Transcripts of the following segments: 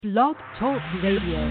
Blog Talk Radio.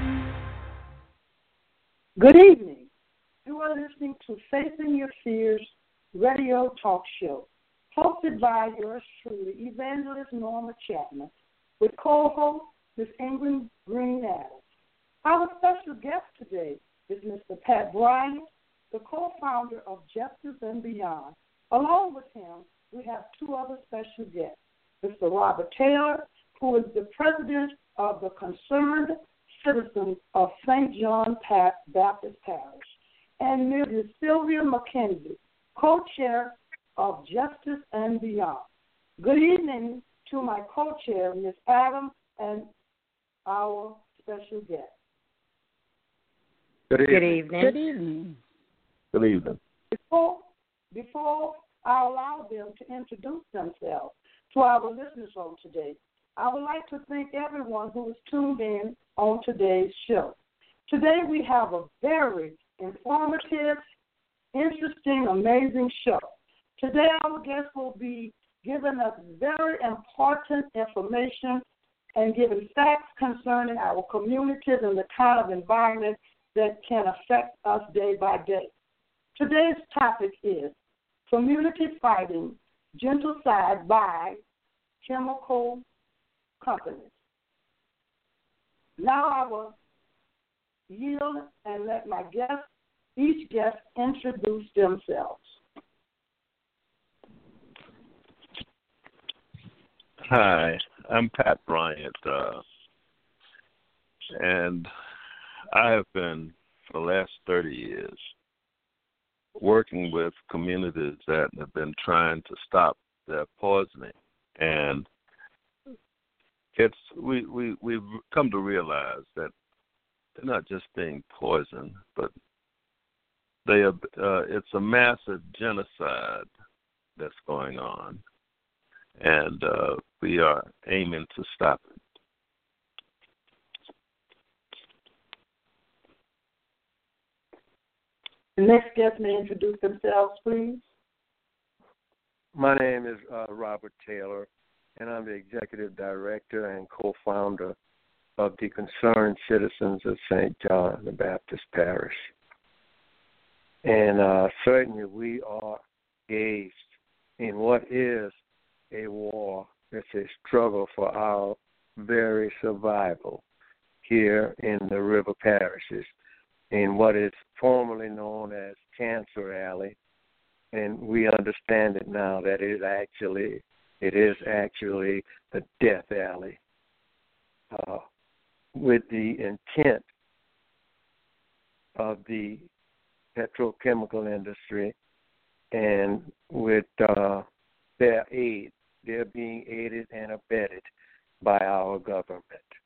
Good evening. You are listening to Facing Your Fears radio talk show, hosted by yours truly, Evangelist Norma Chapman, with co-host Ms. England Green Adams. Our special guest today is Mr. Pat Bryant, the co-founder of Justice and Beyond. Along with him, we have two other special guests, Mr. Robert Taylor, who is the president of the Concerned Citizens of St. John Baptist Parish, and Mrs. Sylvia McKenzie, co-chair of Justice and Beyond. Good evening to my co-chair, Ms. Adams, and our special guest. Good evening. Good evening. Good evening. Good evening. Before I allow them to introduce themselves to our listeners on today, I would like to thank everyone who is tuned in on today's show. Today we have a very informative, interesting, amazing show. Today our guest will be giving us very important information and giving facts concerning our communities and the kind of environment that can affect us day by day. Today's topic is community fighting genocide by chemical companies. Now I will yield and let my guests, each guest, introduce themselves. Hi, I'm Pat Bryant, and I have been, for the last 30 years, working with communities that have been trying to stop their poisoning. And we've come to realize that they're not just being poisoned, but it's a massive genocide that's going on, and we are aiming to stop it. The next guest may introduce themselves, please. My name is Robert Taylor, and I'm the executive director and co-founder of the Concerned Citizens of St. John the Baptist Parish. And certainly we are engaged in what is a war. It's a struggle for our very survival here in the river parishes in what is formerly known as Cancer Alley. And we understand it now that it is actually the Death Alley, with the intent of the petrochemical industry, and with their aid. They're being aided and abetted by our government.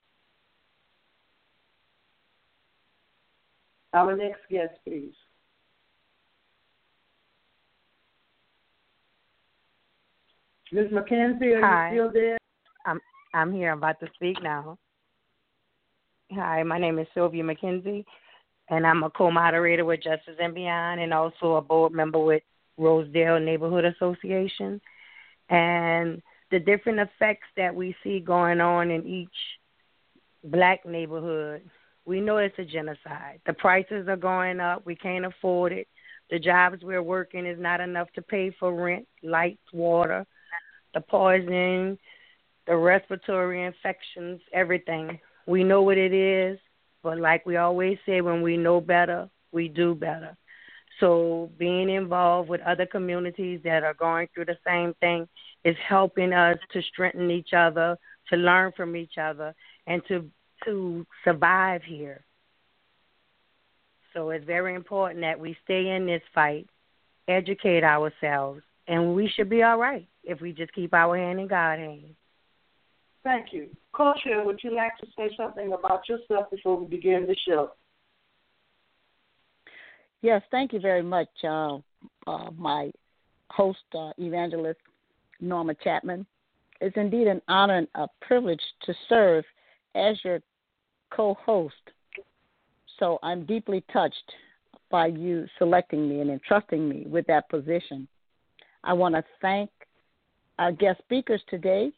Our next guest, please. Ms. McKenzie, are you still there? I'm here. I'm about to speak now. Hi, my name is Sylvia McKenzie, and I'm a co-moderator with Justice and Beyond, and also a board member with Rosedale Neighborhood Association. And the different effects that we see going on in each black neighborhood, we know it's a genocide. The prices are going up. We can't afford it. The jobs we're working is not enough to pay for rent, lights, water, the poisoning, the respiratory infections, everything. We know what it is, but like we always say, when we know better, we do better. So being involved with other communities that are going through the same thing is helping us to strengthen each other, to learn from each other, and to survive here. So it's very important that we stay in this fight, educate ourselves, and we should be all right if we just keep our hand in God's hand. Thank you. Co-chair, would you like to say something about yourself before we begin the show? Yes, thank you very much, my host, Evangelist Norma Chapman. It's indeed an honor and a privilege to serve as your co-host. So I'm deeply touched by you selecting me and entrusting me with that position. I want to thank our guest speakers today,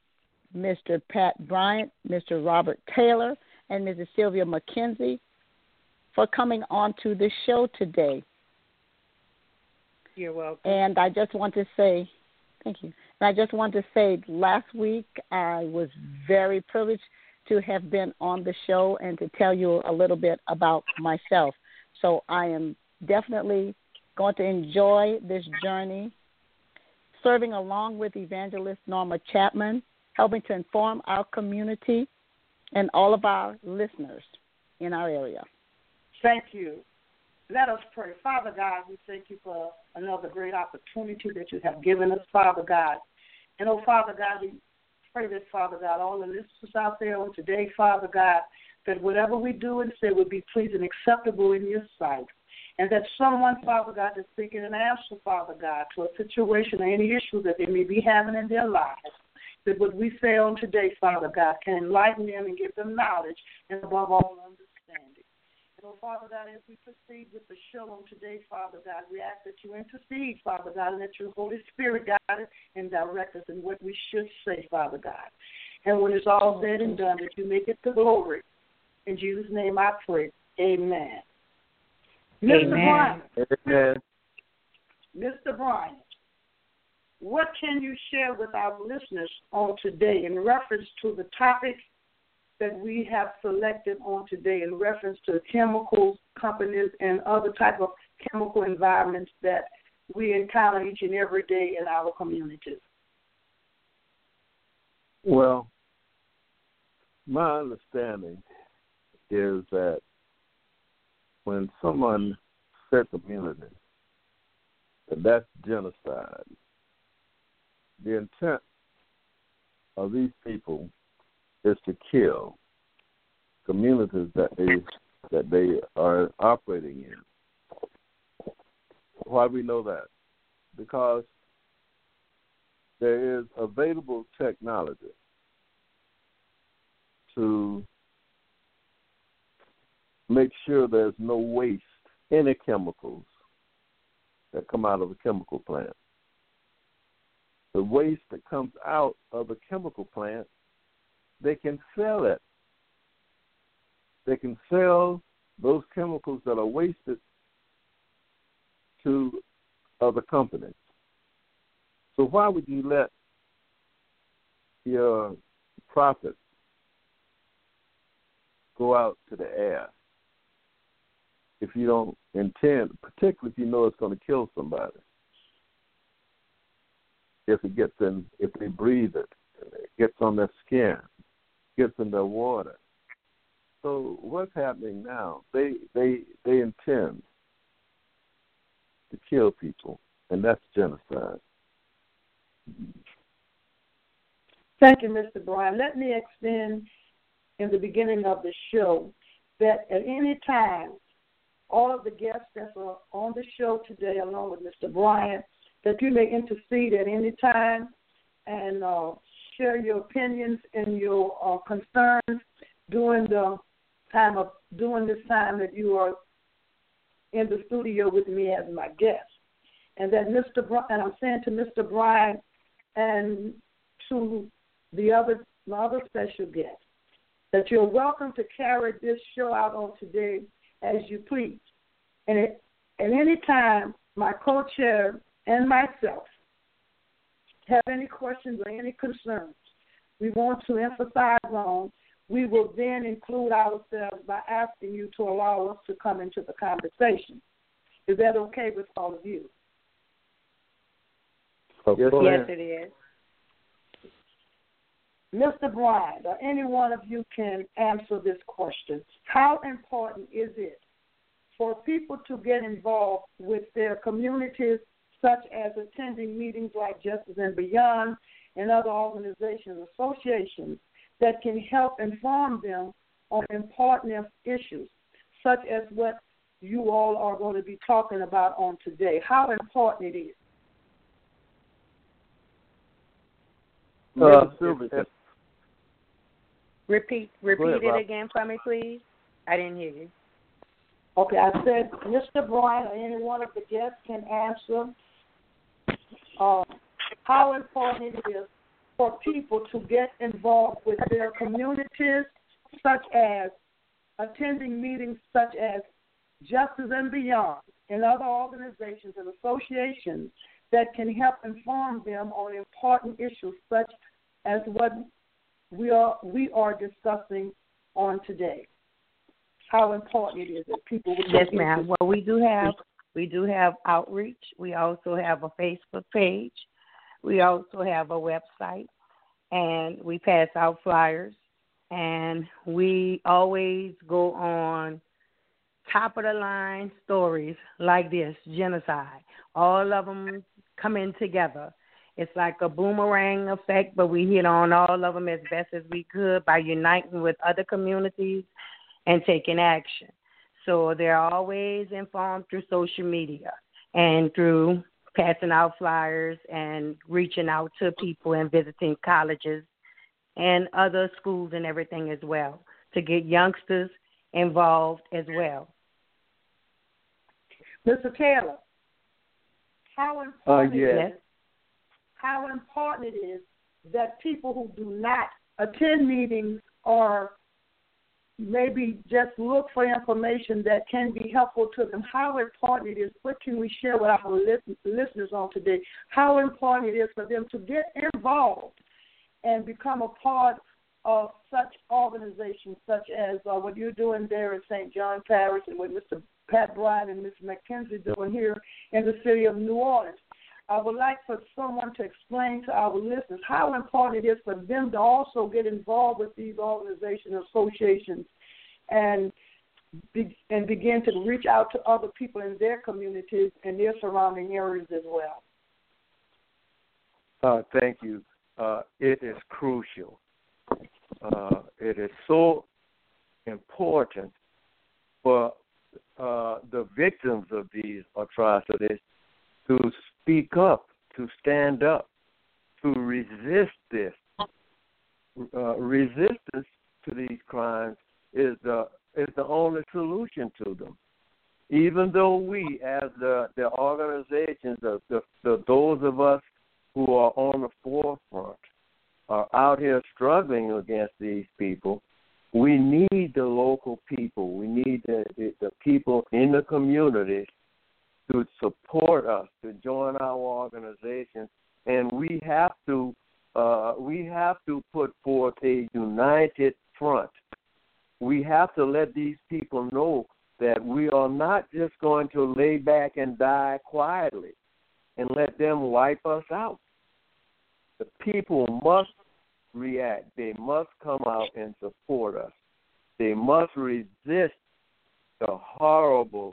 Mr. Pat Bryant, Mr. Robert Taylor, and Mrs. Sylvia McKenzie for coming on to the show today. You're welcome. And I just want to say, thank you. And I just want to say, last week I was very privileged to have been on the show and to tell you a little bit about myself. So I am definitely going to enjoy this journey, serving along with Evangelist Norma Chapman, helping to inform our community and all of our listeners in our area. Thank you. Let us pray. Father God, we thank you for another great opportunity that you have given us, Father God. And, oh, Father God, we pray that, Father God, all the listeners out there on today, Father God, that whatever we do and say would be pleasing and acceptable in your sight. And that someone, Father God, is seeking an answer, Father God, to a situation or any issue that they may be having in their lives, that what we say on today, Father God, can enlighten them and give them knowledge and, above all, understanding. And, oh, Father God, as we proceed with the show on today, Father God, we ask that you intercede, Father God, and that your Holy Spirit guide us and direct us in what we should say, Father God. And when it's all said and done, that you make it to glory. In Jesus' name I pray. Amen. Mr. Bryant. Amen. Mr. Bryant, what can you share with our listeners on today in reference to the topic that we have selected on today in reference to chemicals, companies, and other type of chemical environments that we encounter each and every day in our communities? Well, my understanding is that when someone sets immunity, that's genocide. The intent of these people is to kill communities that they are operating in. Why do we know that? Because there is available technology to make sure there's no waste, any chemicals that come out of a chemical plant. The waste that comes out of a chemical plant, they can sell it. They can sell those chemicals that are wasted to other companies. So why would you let your profits go out to the air if you don't intend, particularly if you know it's going to kill somebody? If they breathe it, it gets on their skin, gets in their water. So what's happening now? They intend to kill people, and that's genocide. Thank you, Mr. Bryan. Let me extend in the beginning of the show that at any time, all of the guests that are on the show today, along with Mr. Bryan, that you may intercede at any time and share your opinions and your concerns during this time that you are in the studio with me as my guest. And that Mr. Bryan, and I'm saying to Mr. Bryan and to my other special guest, that you're welcome to carry this show out on today as you please. And at any time, my co-chair and myself have any questions or any concerns we want to emphasize on, we will then include ourselves by asking you to allow us to come into the conversation. Is that okay with all of you? Yes, it is. Mr. Bryan, or any one of you can answer this question. How important is it for people to get involved with their communities, such as attending meetings like Justice and Beyond and other organizations, associations, that can help inform them on important issues, such as what you all are going to be talking about on today? How important it is? Repeat it again for me, please. I didn't hear you. Okay, I said Mr. Bryan or any one of the guests can answer how important it is for people to get involved with their communities, such as attending meetings such as Justice and Beyond and other organizations and associations that can help inform them on important issues such as what we are discussing on today. How important it is that people would Yes, ma'am. Well, we do have outreach. We also have a Facebook page. We also have a website, and we pass out flyers. And we always go on top of the line stories like this, genocide. All of them coming together. It's like a boomerang effect, but we hit on all of them as best as we could by uniting with other communities and taking action. So they're always informed through social media and through passing out flyers and reaching out to people and visiting colleges and other schools and everything as well to get youngsters involved as well. Mr. Taylor, how important it is that people who do not attend meetings or maybe just look for information that can be helpful to them, how important it is, what can we share with our listeners on today, how important it is for them to get involved and become a part of such organizations such as what you're doing there in St. John Parish and what Mr. Pat Bryant and Ms. McKenzie doing here in the city of New Orleans. I would like for someone to explain to our listeners how important it is for them to also get involved with these organizations, associations, and begin to reach out to other people in their communities and their surrounding areas as well. Thank you. It is crucial. It is so important for the victims of these atrocities to speak up, to stand up, to resist this. Resistance to these crimes is the only solution to them. Even though we, as the organizations, those of us who are on the forefront, are out here struggling against these people, we need the local people. We need the people in the communities to support us, to join our organizations, and we have to put forth a united front. We have to let these people know that we are not just going to lay back and die quietly and let them wipe us out. The people must react. They must come out and support us. They must resist the horrible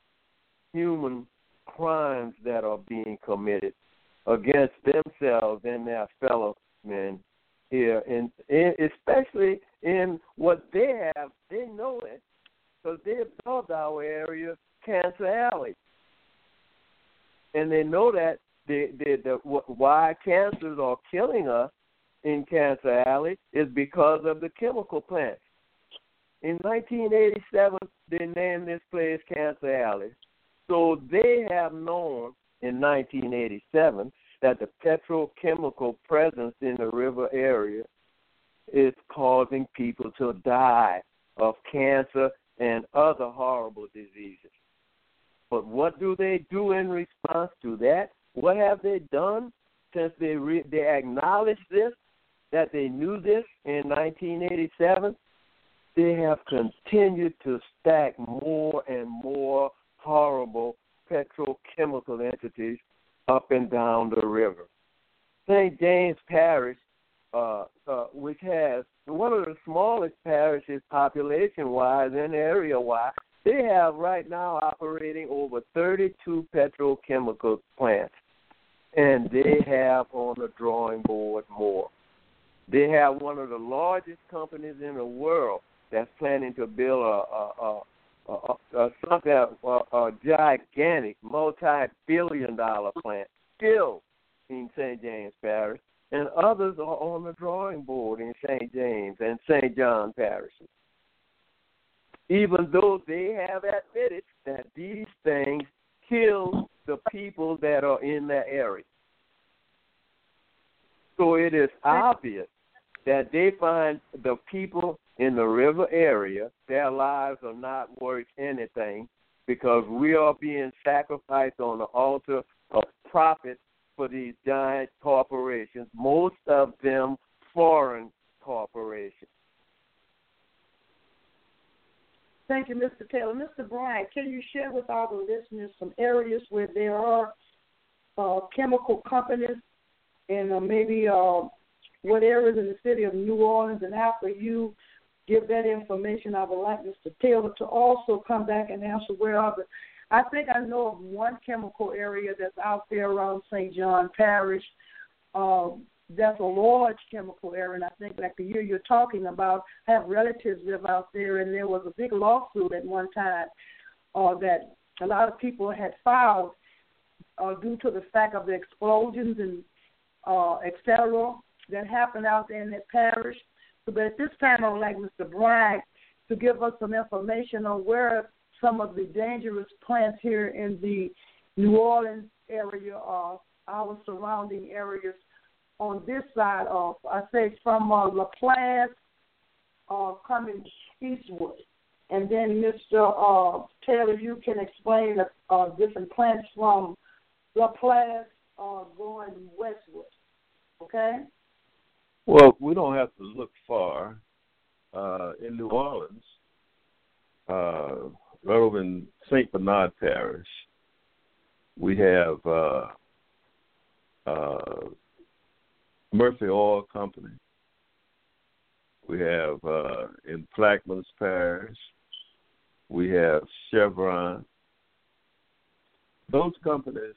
human crimes that are being committed against themselves and their fellow men here, and especially in what they have. They know it because they've built our area, Cancer Alley, and they know that why cancers are killing us in Cancer Alley is because of the chemical plants. In 1987, they named this place Cancer Alley. So they have known in 1987 that the petrochemical presence in the river area is causing people to die of cancer and other horrible diseases. But what do they do in response to that? What have they done since they acknowledged this, that they knew this in 1987? They have continued to stack more and more horrible petrochemical entities up and down the river. St. James Parish, which has one of the smallest parishes population-wise and area-wise, they have right now operating over 32 petrochemical plants, and they have on the drawing board more. They have one of the largest companies in the world that's planning to build a gigantic, multi-billion-dollar plant still in St. James Parish, and others are on the drawing board in St. James and St. John parishes, even though they have admitted that these things kill the people that are in that area. So it is obvious that they find the people in the river area, their lives are not worth anything because we are being sacrificed on the altar of profit for these giant corporations, most of them foreign corporations. Thank you, Mr. Taylor. Mr. Bryant, can you share with our listeners some areas where there are chemical companies and maybe what areas in the city of New Orleans? And after you give that information, I would like Mr. Taylor to also come back and answer where are the. I think I know of one chemical area that's out there around St. John Parish. That's a large chemical area, and I think like the year you're talking about, I have relatives live out there, and there was a big lawsuit at one time that a lot of people had filed due to the fact of the explosions and et cetera that happened out there in that parish. So, but at this time, I would like Mr. Bryant to give us some information on where some of the dangerous plants here in the New Orleans area are, our surrounding areas on this side of, I say, from LaPlace coming eastward. And then, Mr. Taylor, you can explain the different plants from LaPlace going westward. Okay? Well, we don't have to look far. In New Orleans, right over in St. Bernard Parish, we have Murphy Oil Company. We have in Plaquemines Parish, we have Chevron. Those companies,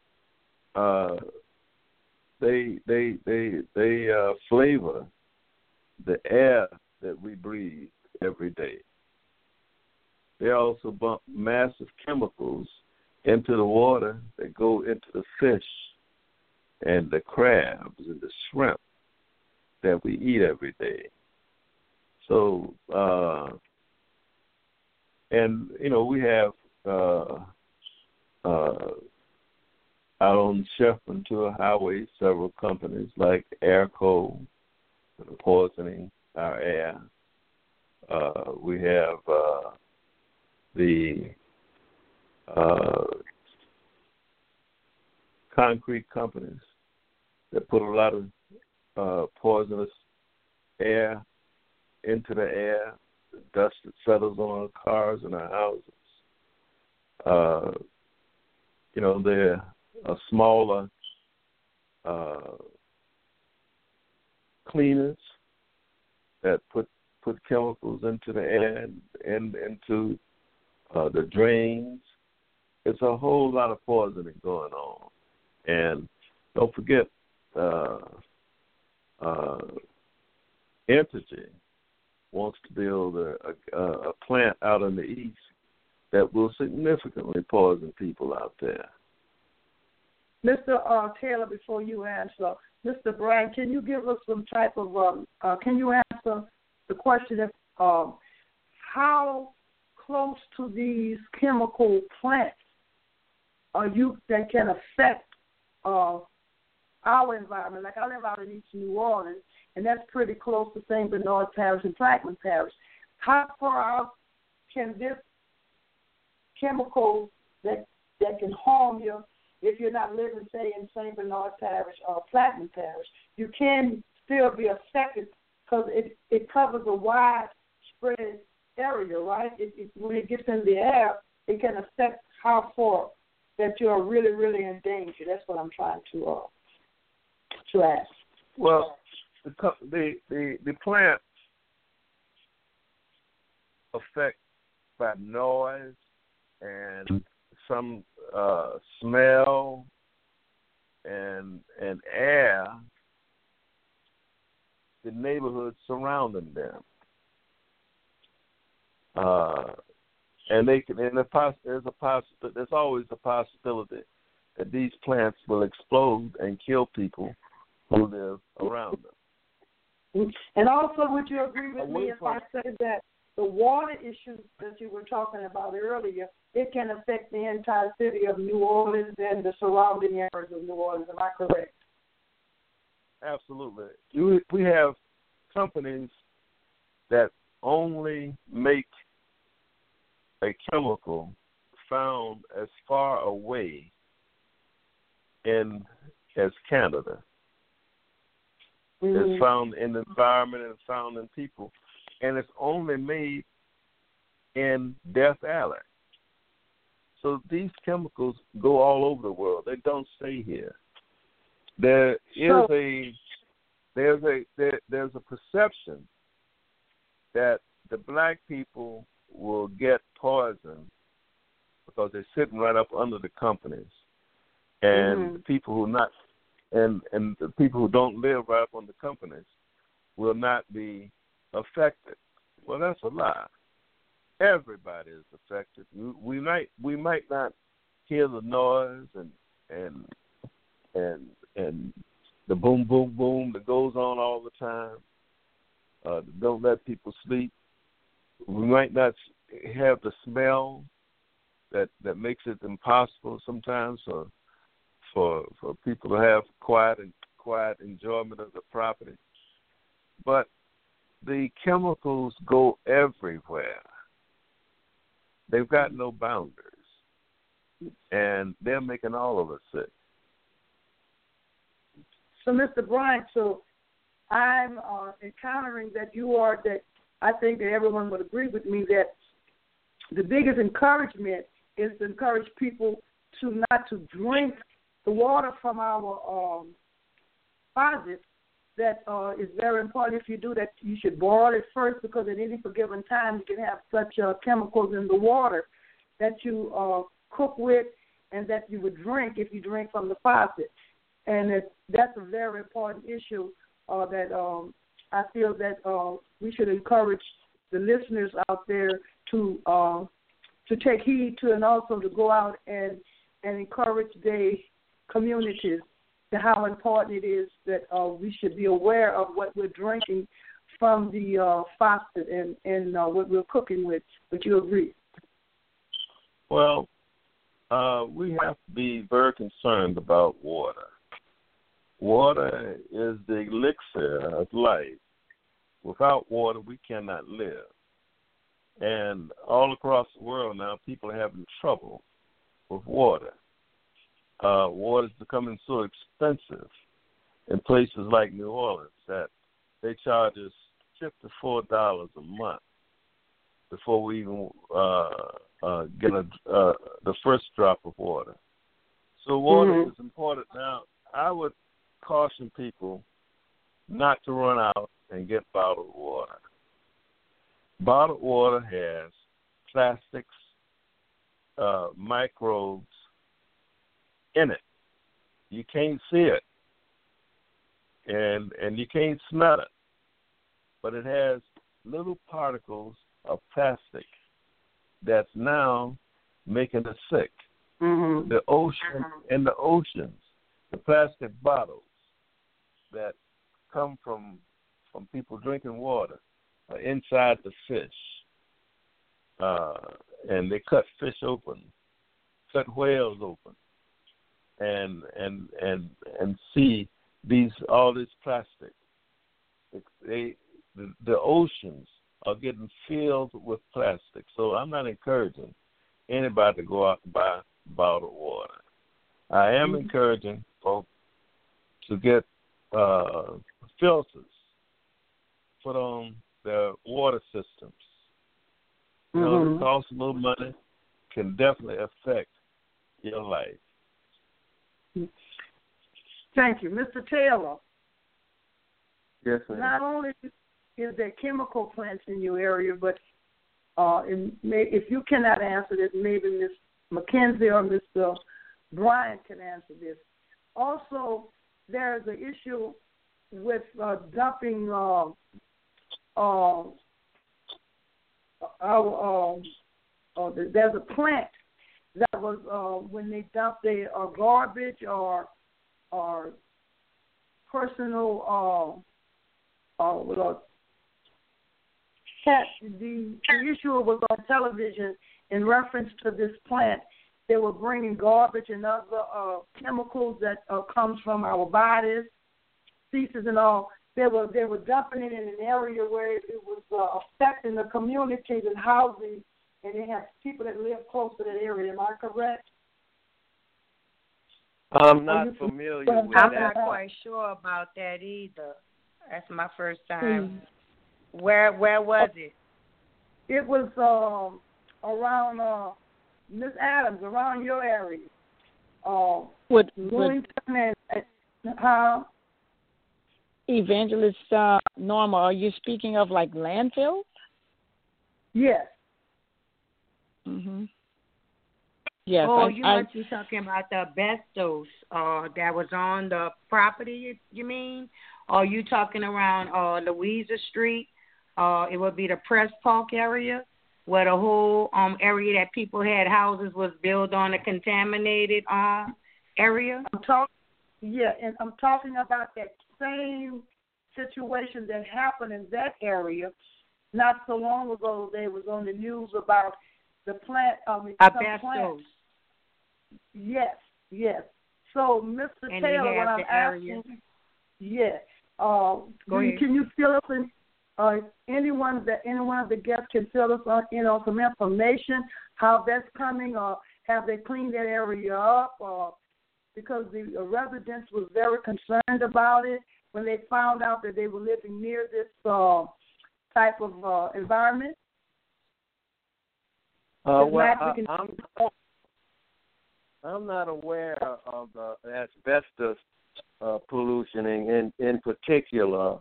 they flavor the air that we breathe every day. They also bump massive chemicals into the water that go into the fish and the crabs and the shrimp that we eat every day. So, and, you know, we have out on Chef Ventura Highway several companies like Airco, poisoning our air. We have the concrete companies that put a lot of poisonous air into the air, the dust that settles on our cars and our houses. You know, they're a smaller cleaners that put chemicals into the air and into the drains. It's a whole lot of poisoning going on. And don't forget, Entergy wants to build a plant out in the east that will significantly poison people out there. Mr. Taylor, before you answer, Mr. Bryant, can you give us some type of, can you answer the question of how close to these chemical plants are you that can affect our environment? Like I live out in East New Orleans, and that's pretty close to St. Bernard Parish and Plaquemines Parish. How far out can this chemical that can harm you if you're not living, say, in St. Bernard Parish or Plaquemines Parish? You can still be affected because it covers a widespread area, right? When it gets in the air, it can affect how far that you're really, really in danger. That's what I'm trying to ask. Well, the plant affect by noise and some smell and air the neighborhoods surrounding them. And they can, and there's always a possibility that these plants will explode and kill people who live around them. And also, would you agree with me if I say that the water issues that you were talking about earlier, it can affect the entire city of New Orleans and the surrounding areas of New Orleans? Am I correct? Absolutely. We have companies that only make a chemical found as far away as Canada. It's found in the environment and found in people, and it's only made in Death Alley. So these chemicals go all over the world. They don't stay here. There's a perception that the black people will get poisoned because they're sitting right up under the companies, and the people who not and the people who don't live right up on the companies will not be affected. Well, that's a lie. Everybody is affected. We might not hear the noise and the boom boom boom that goes on all the time. Don't let people sleep. We might not have the smell that makes it impossible sometimes for people to have quiet enjoyment of the property. But the chemicals go everywhere. They've got no boundaries, and they're making all of us sick. So, Mr. Bryant, I'm encountering that I think that everyone would agree with me that the biggest encouragement is to encourage people not to drink the water from our faucets. That is very important. If you do that, you should boil it first, because at any given time you can have such chemicals in the water that you cook with and that you would drink if you drink from the faucet. And that's a very important issue that I feel that we should encourage the listeners out there to take heed to, and also to go out and encourage their communities to how important it is that we should be aware of what we're drinking from the faucet and what we're cooking with. Would you agree? Well, we have to be very concerned about water. Water is the elixir of life. Without water, we cannot live. And all across the world now, people are having trouble with water. Water is becoming so expensive in places like New Orleans that they charge us $54 a month before we even get the first drop of water. So water is important. Now, I would caution people not to run out and get bottled water. Bottled water has plastics, microbes in it. You can't see it, and you can't smell it, but it has little particles of plastic that's now making us sick. The ocean and the oceans, the plastic bottles that come from people drinking water are inside the fish, and they cut fish open, cut whales open, and see all this plastic. The oceans are getting filled with plastic. So I'm not encouraging anybody to go out and buy bottled water. I am encouraging folks to get filters put on their water systems. You know, it costs a little money, can definitely affect your life. Thank you. Mr. Taylor. Yes, ma'am. Not only is there chemical plants in your area, but if you cannot answer this, maybe Ms. McKenzie or Mr. Bryant can answer this. Also, there is an issue with dumping there's a plant that was when they dump their garbage or personal the issue was on television in reference to this plant. They were bringing garbage and other chemicals that comes from our bodies ceases and all, they were dumping it in an area where it was affecting the communities and housing, and they have people that live close to that area. Am I correct? I'm not familiar with I'm that. not quite sure about that either. That's my first time. Where was it? It was around Miss Adams, around your area. Bloomington and Evangelist Norma, are you speaking of like landfills? Yes. Mhm. Yes. Oh, you must be talking about the asbestos that was on the property, you mean? Or are you talking around Louisa Street? It would be the Press Park area, where the whole area that people had houses was built on a contaminated area? I'm talking about that same situation that happened in that area. Not so long ago, they was on the news about the plant. Asbestos. Yes. So, Mr. And Taylor, what I'm asking, yes. Can you fill us in? Anyone of the guests can fill us on some information how that's coming, or have they cleaned that area up? Because the residents was very concerned about it when they found out that they were living near this type of environment. I'm not aware of the asbestos pollution in particular,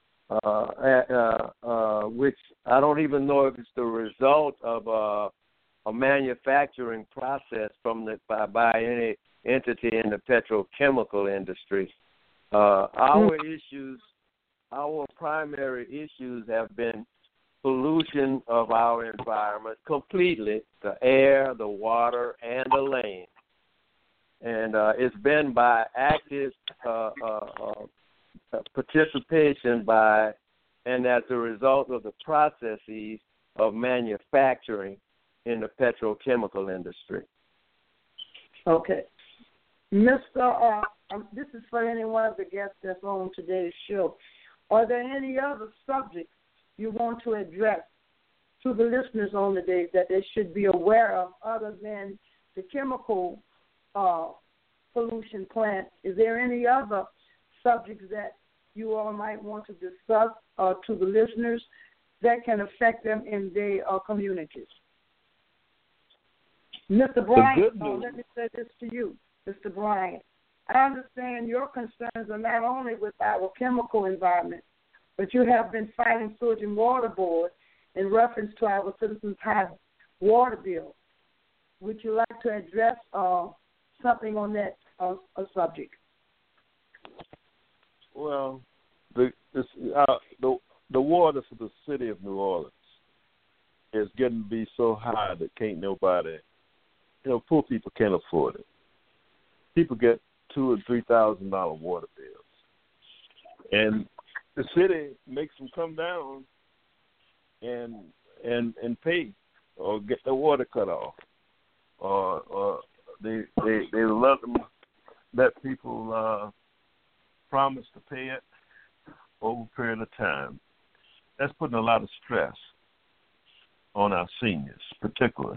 which I don't even know if it's the result of a manufacturing process by any entity in the petrochemical industry. Our primary issues have been pollution of our environment completely, the air, the water, and the land. And it's been by active participation and as a result of the processes of manufacturing in the petrochemical industry. Okay. Mr. This is for any one of the guests that's on today's show. Are there any other subjects you want to address to the listeners on the day that they should be aware of other than the chemical pollution plant? Is there any other subjects that you all might want to discuss to the listeners that can affect them in their communities? Mr. Bryant, let me say this to you, Mr. Bryant. I understand your concerns are not only with our chemical environment, but you have been fighting Sewage and Water Board in reference to our citizens' high water bill. Would you like to address something on that subject? Well, the water for the city of New Orleans is getting to be so high that can't nobody, poor people can't afford it. People get $2,000 or $3,000 water bills, and the city makes them come down and pay or get their water cut off, or they let people promise to pay it over a period of time. That's putting a lot of stress on our seniors, particularly.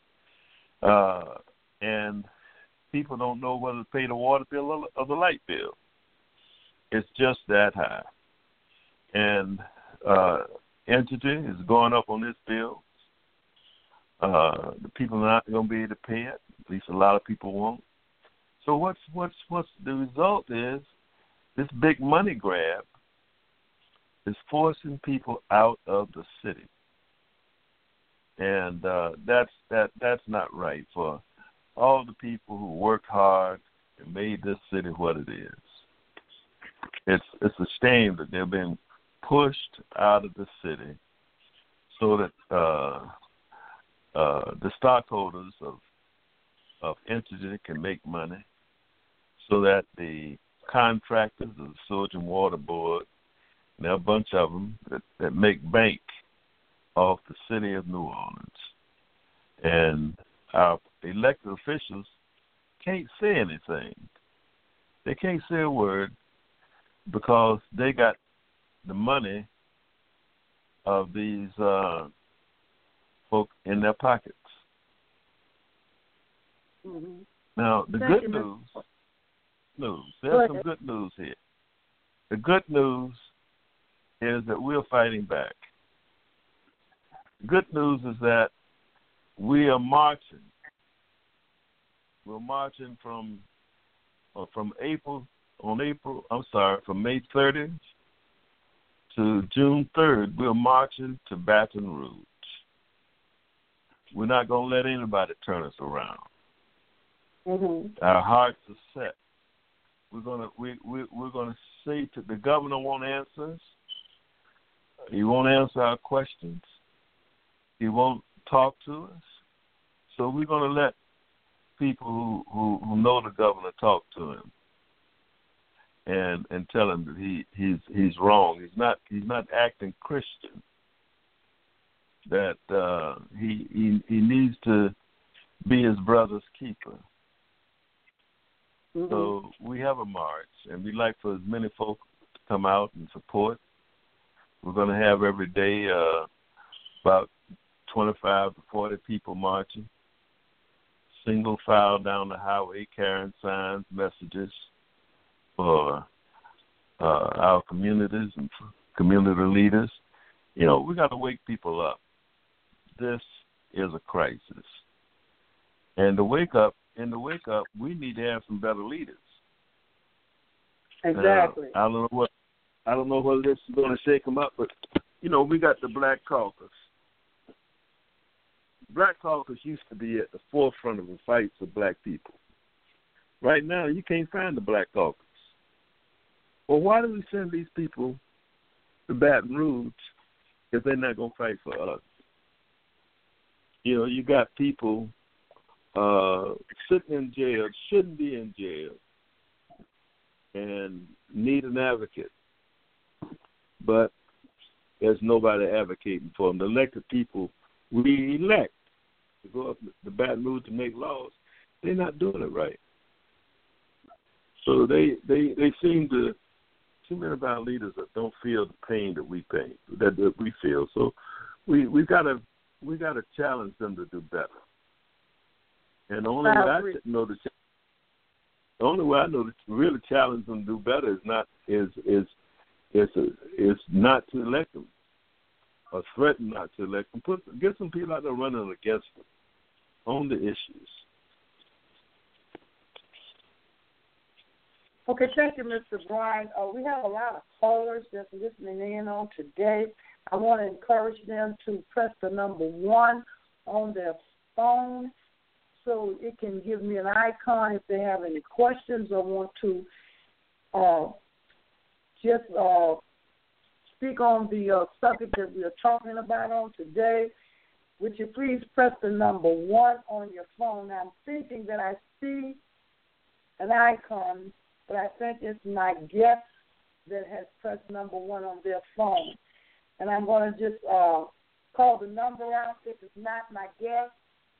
And people don't know whether to pay the water bill or the light bill. It's just that high. And entity is going up on this bill. The people are not going to be able to pay it. At least a lot of people won't. So what's the result is this big money grab is forcing people out of the city, and that's not right for all the people who worked hard and made this city what it is. It's a shame that they've been pushed out of the city so that the stockholders of entity can make money, so that the contractors of the Sewage and Water Board, and there are a bunch of them that make bank off the city of New Orleans. And our elected officials can't say anything. They can't say a word. because they got the money of these folk in their pockets. Mm-hmm. Now, the Thank good you, there's some good news here. The good news is that we're fighting back. The good news is that we are marching. We're marching from May 30th to June 3rd. We're marching to Baton Rouge. We're not going to let anybody turn us around. Mm-hmm. Our hearts are set. We're gonna say to the governor won't answer us. He won't answer our questions. He won't talk to us. So we're gonna let people who know the governor talk to him and tell him that he's wrong. He's not acting Christian. That he needs to be his brother's keeper. Mm-hmm. So we have a march, and we'd like for as many folk to come out and support. We're going to have every day about 25 to 40 people marching, single file down the highway, carrying signs, messages for our communities and for community leaders. You know, we got to wake people up. This is a crisis. And in the wake up, we need to have some better leaders. Exactly. I don't know whether this is going to shake them up, but you know, we got the Black Caucus. Black Caucus used to be at the forefront of the fight for black people. Right now, you can't find the Black Caucus. Well, why do we send these people to Baton Rouge if they're not going to fight for us? You know, you got people sitting in jail, shouldn't be in jail, and need an advocate. But there's nobody advocating for them. The elected people we elect to go up to Baton Rouge to make laws, they're not doing it right. So they seem to, too many of our leaders that don't feel the pain that we feel. So we got to challenge them to do better. And the only way I know to really challenge them to do better is not to elect them or threaten not to elect them. Get some people out there running against them on the issues. Okay, thank you, Mr. Brian. We have a lot of callers that's listening in on today. I want to encourage them to press the number 1 on their phone so it can give me an icon if they have any questions or want to just speak on the subject that we are talking about on today. Would you please press the number 1 on your phone? Now, I'm thinking that I see an icon, but I think it's my guest that has pressed number 1 on their phone. And I'm going to just call the number out if it's not my guest.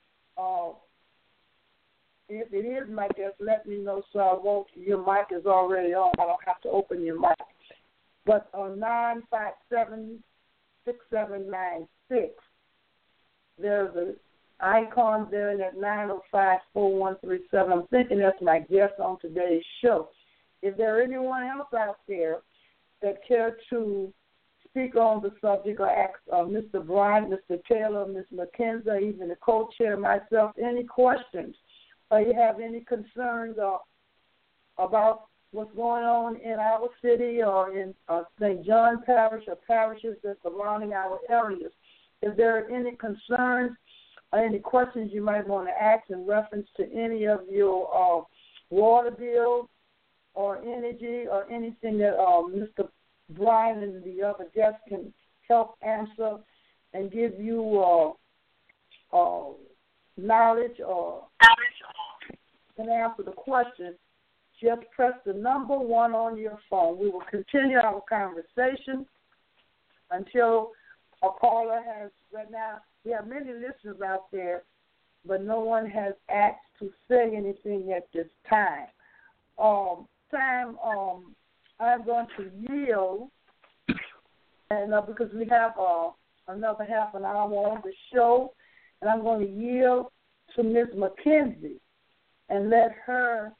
If it is my guest, let me know so I won't. Your mic is already on. I don't have to open your mic. But on 957-6796, there's an icon there at 905-4137. I'm thinking that's my guest on today's show. If there are anyone else out there that care to speak on the subject or ask Mr. Brian, Mr. Taylor, Ms. McKenzie, even the co-chair, myself, any questions, or you have any concerns about what's going on in our city or in St. John Parish or parishes that's surrounding our areas, if there are any concerns or any questions you might want to ask in reference to any of your water bills or energy or anything that Mr. Brian and the other guests can help answer and give you knowledge or can answer the question, just press the number 1 on your phone. We will continue our conversation until a caller has, right now, we have many listeners out there, but no one has asked to say anything at this time. I'm going to yield, and because we have another half an hour on the show, and I'm going to yield to Ms. McKenzie and let her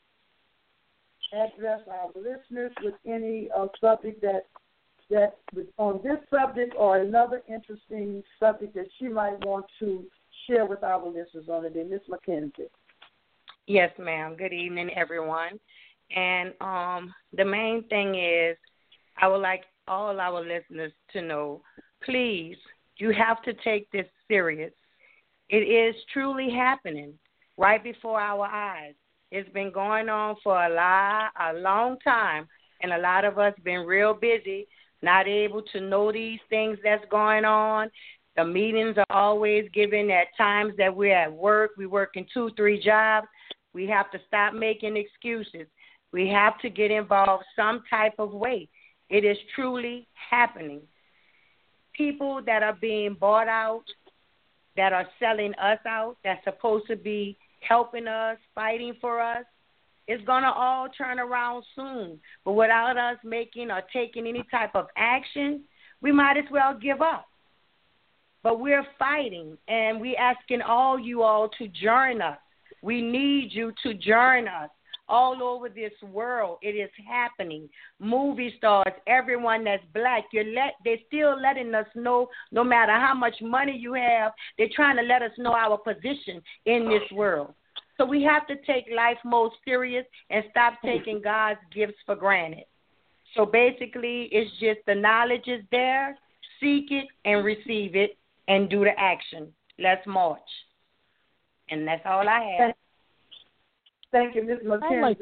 address our listeners with any subject that on this subject or another interesting subject that she might want to share with our listeners on it. Ms. McKenzie. Yes, ma'am. Good evening, everyone. And the main thing is I would like all our listeners to know, please, you have to take this serious. It is truly happening right before our eyes. It's been going on for a long time, and a lot of us been real busy, not able to know these things that's going on. The meetings are always given at times that we're at work. We work in 2-3 jobs. We have to stop making excuses. We have to get involved some type of way. It is truly happening. People that are being bought out, that are selling us out, that's supposed to be helping us, fighting for us, it's going to all turn around soon. But without us making or taking any type of action, we might as well give up. But we're fighting, and we're asking all you all to join us. We need you to join us. All over this world, it is happening. Movie stars, everyone that's black, they're still letting us know, no matter how much money you have, they're trying to let us know our position in this world. So we have to take life more serious and stop taking God's gifts for granted. So basically, it's just the knowledge is there, seek it and receive it, and do the action. Let's march. And that's all I have. Thank you, Ms. McKenzie. I'd like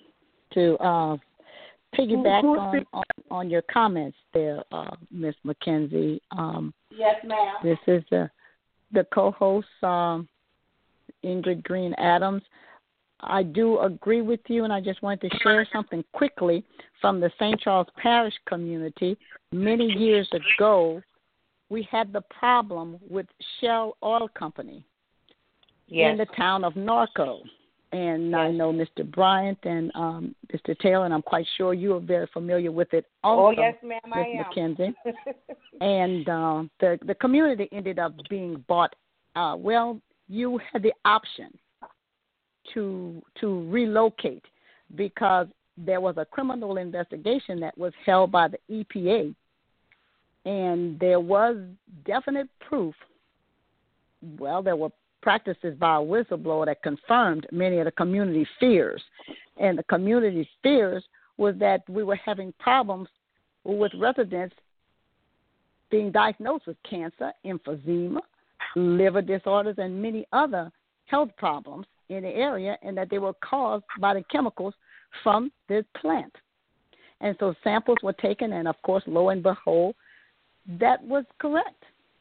to piggyback on your comments there, Ms. McKenzie. Yes, ma'am. This is the co-host, Ingrid Green Adams. I do agree with you, and I just wanted to share something quickly from the St. Charles Parish community. Many years ago, we had the problem with Shell Oil Company in the town of Norco. And I know Mr. Bryant and Mr. Taylor, and I'm quite sure you are very familiar with it also. Oh, yes, ma'am, I am. McKenzie. And the community ended up being bought. You had the option to relocate because there was a criminal investigation that was held by the EPA, and there was definite proof. Well, there were practices by a whistleblower that confirmed many of the community fears. And the community fears was that we were having problems with residents being diagnosed with cancer, emphysema, liver disorders, and many other health problems in the area, and that they were caused by the chemicals from this plant. And so samples were taken, and of course, lo and behold, that was correct.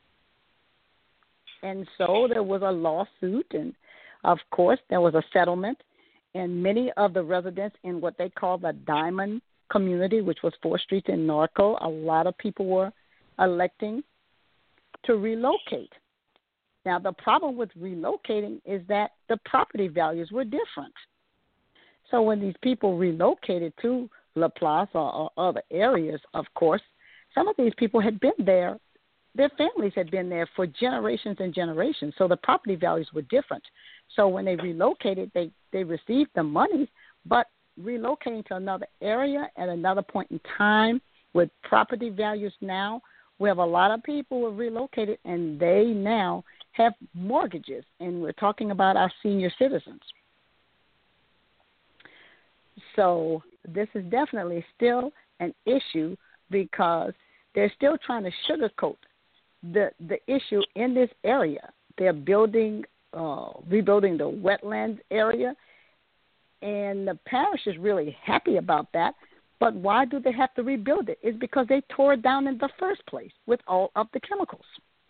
And so there was a lawsuit, and of course there was a settlement, and many of the residents in what they call the Diamond community, which was 4th Street in Norco, a lot of people were electing to relocate. Now, the problem with relocating is that the property values were different. So when these people relocated to LaPlace or other areas, of course, some of these people had been there. Their families had been there for generations and generations, so the property values were different. So when they relocated, they received the money, but relocating to another area at another point in time with property values now, we have a lot of people who have relocated, and they now have mortgages, and we're talking about our senior citizens. So this is definitely still an issue because they're still trying to sugarcoat the issue in this area. They're rebuilding the wetlands area, and the parish is really happy about that. But why do they have to rebuild it? It's because they tore it down in the first place with all of the chemicals.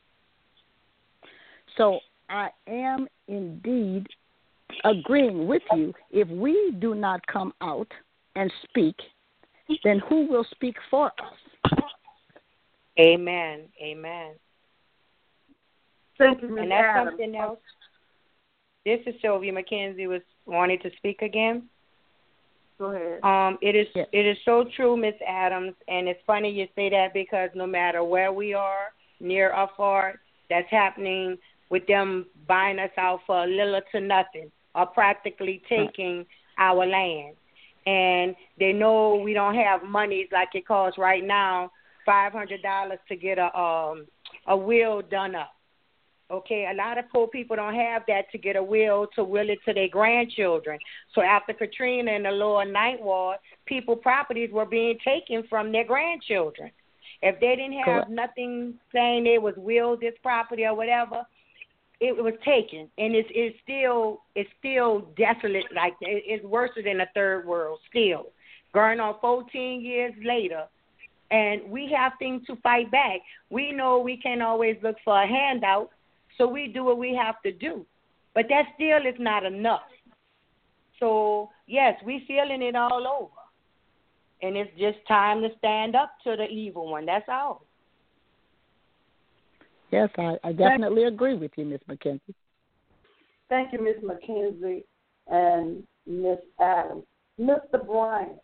So I am indeed agreeing with you. If we do not come out and speak, then who will speak for us? Amen. Amen. Thank you, Ms. And that's Adams. something else. This is Sylvia McKenzie was wanting to speak again. Go ahead. It is so true, Miss Adams, and it's funny you say that because no matter where we are, near or far, that's happening with them buying us out for little to nothing or practically taking our land. And they know we don't have monies like it costs right now, $500 to get a will done up. Okay, a lot of poor people don't have that to get a will to will it to their grandchildren. So after Katrina and the lower Ninth Ward, people properties were being taken from their grandchildren. If they didn't have nothing saying they was willed this property or whatever, it was taken, and it's still desolate. Like it's worse than a third world still, going on 14 years later. And we have things to fight back. We know we can't always look for a handout, so we do what we have to do. But that still is not enough. So, yes, we feeling it all over. And it's just time to stand up to the evil one. That's all. Yes, I definitely agree with you, Ms. McKenzie. Thank you, Ms. McKenzie and Ms. Adams. Mr. Bryant,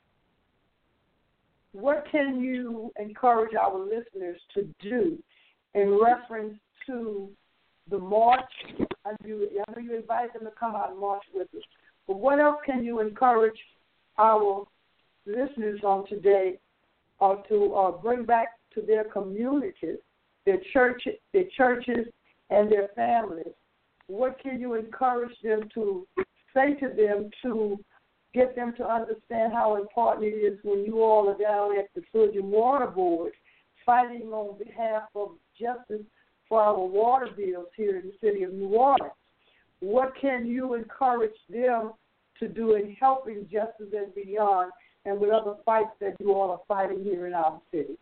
what can you encourage our listeners to do in reference to the march? I know you invite them to come out and march with us. But what else can you encourage our listeners on today to bring back to their communities, their churches, and their families? What can you encourage them to say to them to get them to understand how important it is when you all are down at the Food and Water Board fighting on behalf of justice for our water bills here in the city of New Orleans? What can you encourage them to do in helping Justice and Beyond and with other fights that you all are fighting here in our city?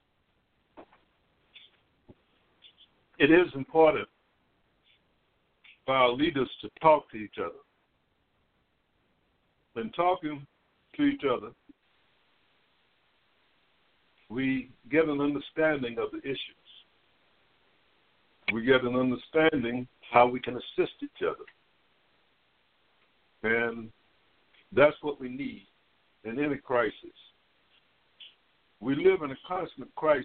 It is important for our leaders to talk to each other. When talking to each other, we get an understanding of the issues. We get an understanding how we can assist each other. And that's what we need in any crisis. We live in a constant crisis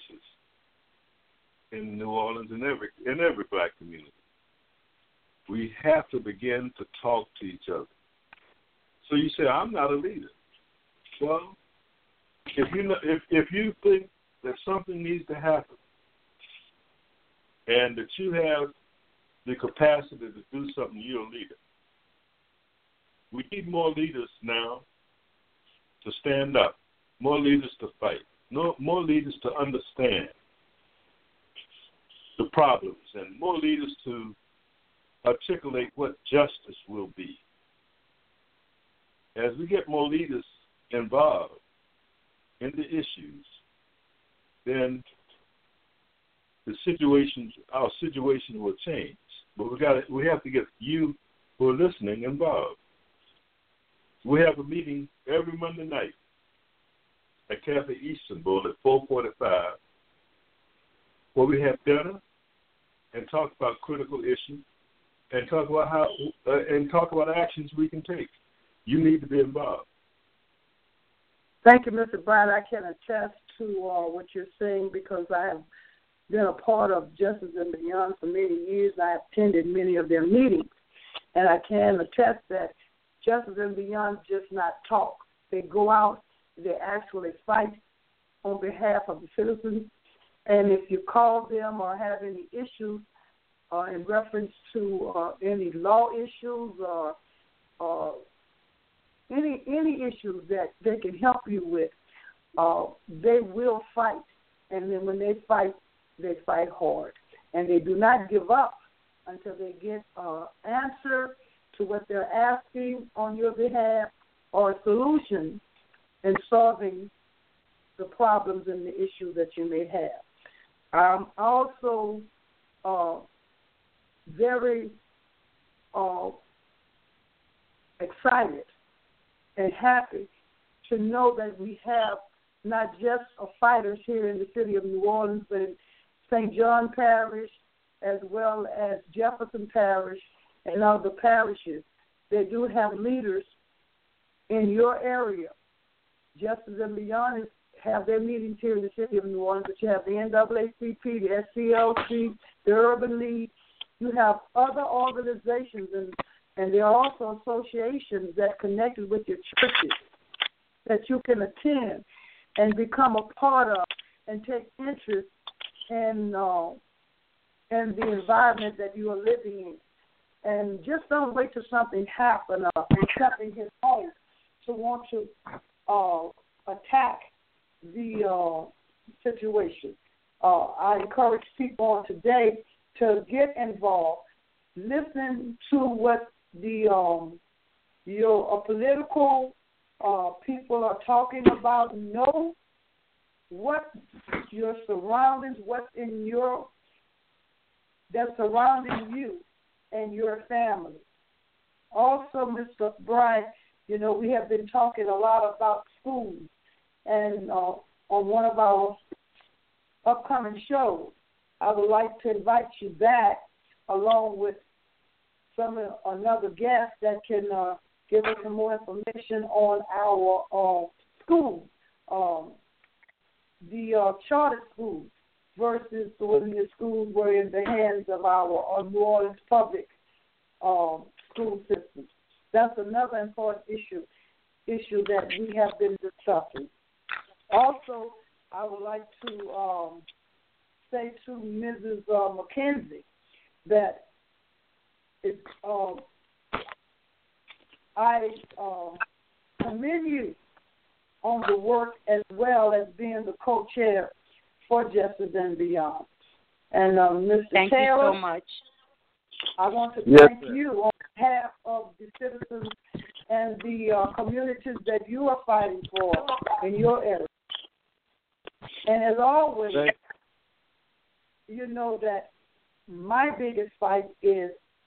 in New Orleans, in every black community. We have to begin to talk to each other. So you say, I'm not a leader. Well, if you think that something needs to happen and that you have the capacity to do something, you're a leader. We need more leaders now to stand up, more leaders to fight, more leaders to understand the problems, and more leaders to articulate what justice will be. As we get more leaders involved in the issues, then our situation will change. But we have to get you who are listening involved. We have a meeting every Monday night at Cafe Istanbul at 4:45, where we have dinner and talk about critical issues and talk about actions we can take. You need to be involved. Thank you, Mr. Bryant. I can attest to what you're saying because I have been a part of Justice and Beyond for many years. I attended many of their meetings, and I can attest that Justice and Beyond just not talk. They go out, they actually fight on behalf of the citizens, and if you call them or have any issues in reference to any law issues or any issues that they can help you with, they will fight. And then when they fight hard. And they do not give up until they get an answer to what they're asking on your behalf or a solution in solving the problems and the issues that you may have. I'm also very excited and happy to know that we have not just fighters here in the city of New Orleans, but in St. John Parish as well as Jefferson Parish and other parishes. They do have leaders in your area. Justice and Beyond have their meetings here in the city of New Orleans, but you have the NAACP, the SCLC, the Urban League. You have other organizations, and there are also associations that connected with your churches that you can attend and become a part of and take interest in the environment that you are living in. And just don't wait till something happens or something hits home to want to attack the situation. I encourage people on today to get involved, listen to what your political people are talking about, know what your surroundings, what's in that's surrounding you and your family. Also, Mr. Bryant, we have been talking a lot about schools, and on one of our upcoming shows, I would like to invite you back along with another guest that can give us some more information on our schools, the charter schools versus when the schools were in the hands of our New Orleans public school system. That's another important issue that we have been discussing. Also, I would like to say to Mrs. McKenzie that I commend you on the work as well as being the co-chair for Justice and Beyond. And Mr. Thank Taylor, you so much. I want to thank you on behalf of the citizens and the communities that you are fighting for in your area. And as always, you know that my biggest fight is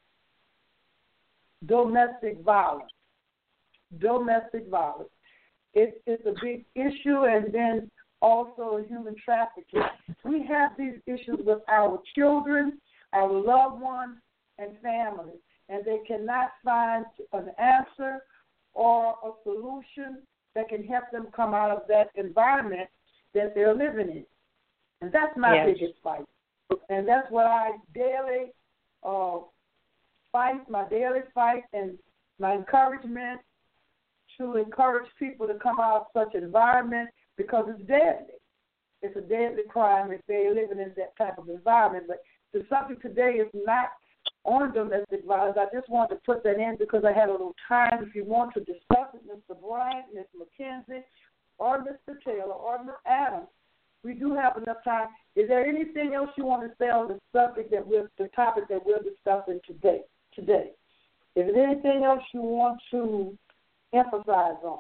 domestic violence. Domestic violence. It's a big issue, and then also human trafficking. We have these issues with our children, our loved ones, and families, and they cannot find an answer or a solution that can help them come out of that environment that they're living in. And that's my biggest fight. And that's what I daily fight, my daily fight, and my encouragement to encourage people to come out of such an environment, because it's deadly. It's a deadly crime if they're living in that type of environment. But the subject today is not on domestic violence. I just wanted to put that in because I had a little time. If you want to discuss it, Mr. Bryant, Ms. McKenzie, or Mr. Taylor, or Ms. Adams, we do have enough time. Is there anything else you want to say on the subject the topic that we're discussing today? Is there anything else you want to emphasize on?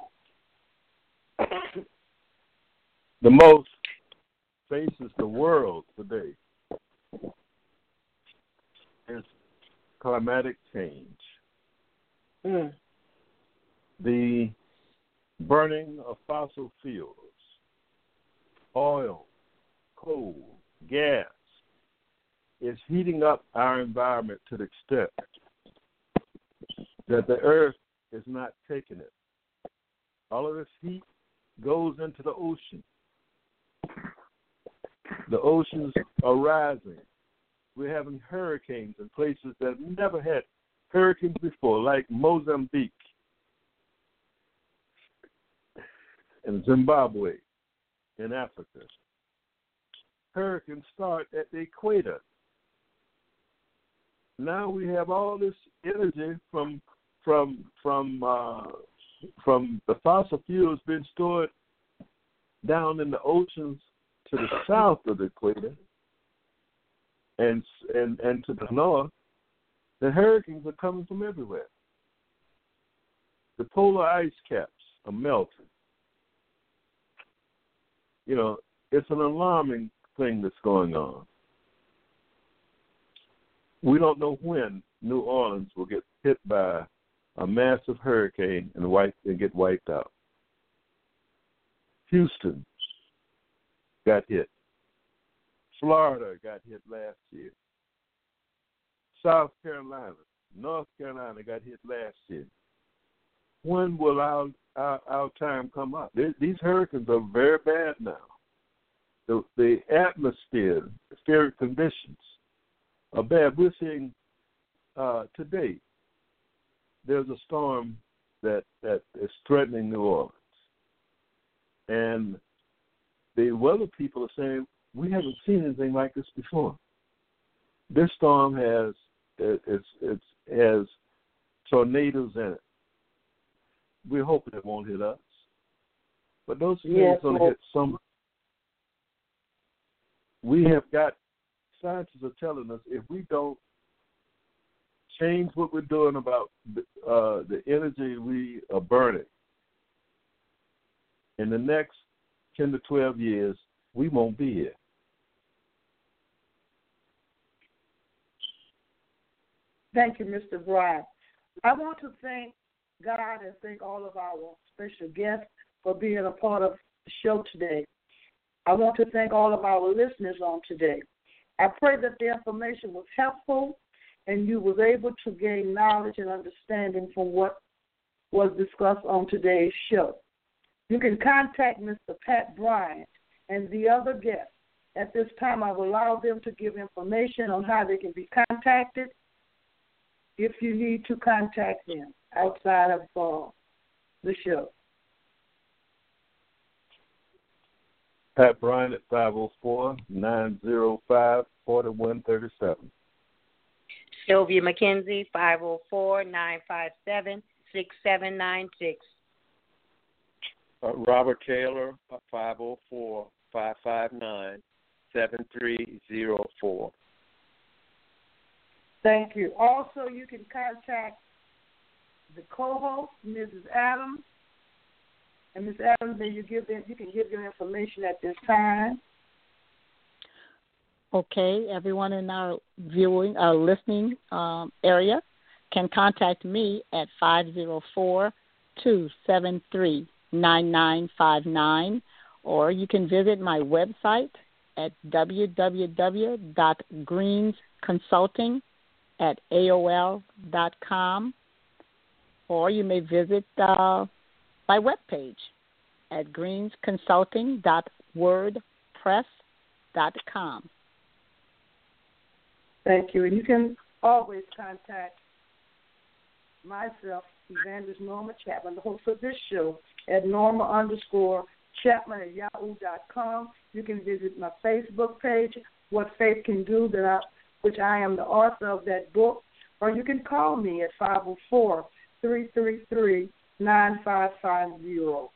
The most faces the world today is climatic change. The burning of fossil fuels, oil, coal, gas, is heating up our environment to the extent that the earth is not taking it. All of this heat goes into the ocean. The oceans are rising. We're having hurricanes in places that have never had hurricanes before, like Mozambique and Zimbabwe in Africa. Hurricanes start at the equator. Now we have all this energy from the fossil fuels being stored down in the oceans to the south of the equator and to the north. The hurricanes are coming from everywhere. The polar ice caps are melting. It's an alarming thing that's going on. We don't know when New Orleans will get hit by a massive hurricane and get wiped out. Houston got hit. Florida got hit last year. South Carolina, North Carolina got hit last year. when will our time come up? These hurricanes are very bad now. The atmospheric conditions are bad. We're seeing today there's a storm that is threatening New Orleans. And the weather people are saying, we haven't seen anything like this before. This storm has tornadoes in it. We're hoping it won't hit us. But those things are going to hit some. We have got, scientists are telling us, if we don't change what we're doing about the energy we are burning, in the next 10 to 12 years, we won't be here. Thank you, Mr. Brian. I want to thank God and thank all of our special guests for being a part of the show today. I want to thank all of our listeners on today. I pray that the information was helpful and you was able to gain knowledge and understanding from what was discussed on today's show. You can contact Mr. Pat Bryant and the other guests. At this time, I will allow them to give information on how they can be contacted if you need to contact them outside of the show. Pat Bryant at 504-905-4137. Sylvia McKenzie, 504-957-6796. Robert Taylor, 504-559-7304. Thank you. Also, you can contact the co-host, Mrs. Adams. And Ms. Adams, you can give your information at this time. Okay, everyone in our listening area can contact me at 504-273-9959, or you can visit my website at www.greensconsulting@aol.com, or you may visit my webpage at greensconsulting.wordpress.com. Thank you. And you can always contact myself, Evangelist Norma Chapman, the host of this show, at Norma_Chapman@yahoo.com. You can visit my Facebook page, What Faith Can Do, which I am the author of that book, or you can call me at 504-333-9550.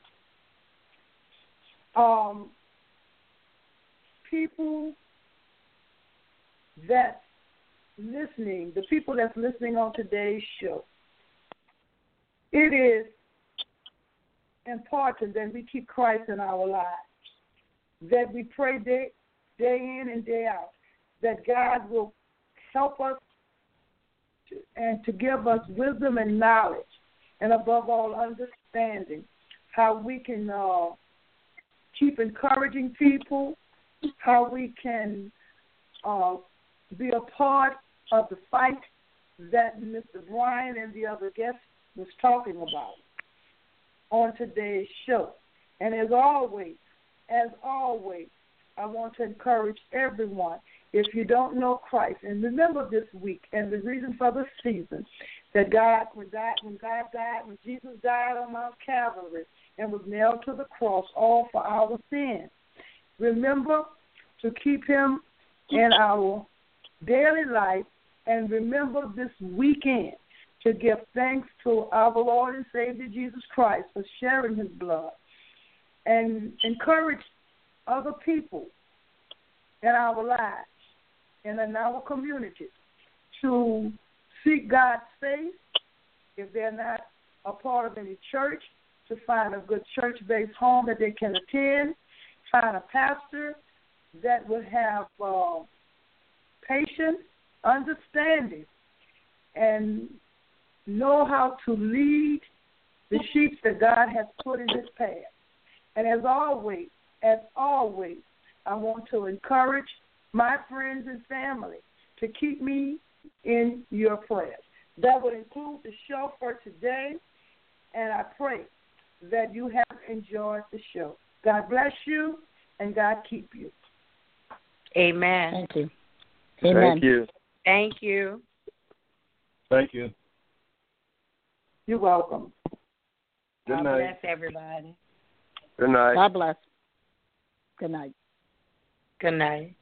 People that's listening, the people that's listening on today's show, it is important that we keep Christ in our lives, that we pray day in and day out, that God will help us to give us wisdom and knowledge, and above all, understanding how we can keep encouraging people, how we can be a part of the fight that Mr. Brian and the other guests was talking about on today's show. And as always, I want to encourage everyone, if you don't know Christ, and remember this week and the reason for the season, that when Jesus died on Mount Calvary and was nailed to the cross, all for our sins. Remember to keep him in our daily life, and remember this weekend to give thanks to our Lord and Savior Jesus Christ for sharing his blood, and encourage other people in our lives and in our communities to seek God's face. If they're not a part of any church, to find a good church-based home that they can attend, find a pastor that would have patience, understanding, and know how to lead the sheep that God has put in his path. And as always, I want to encourage my friends and family to keep me in your prayers. That would include the show for today. and I pray that you have enjoyed the show. God bless you, and God keep you. Amen. Thank you. Amen. Thank you. Thank you. Thank you. You're welcome. Good God night. bless everybody. Good night. God bless. Good night. Good night.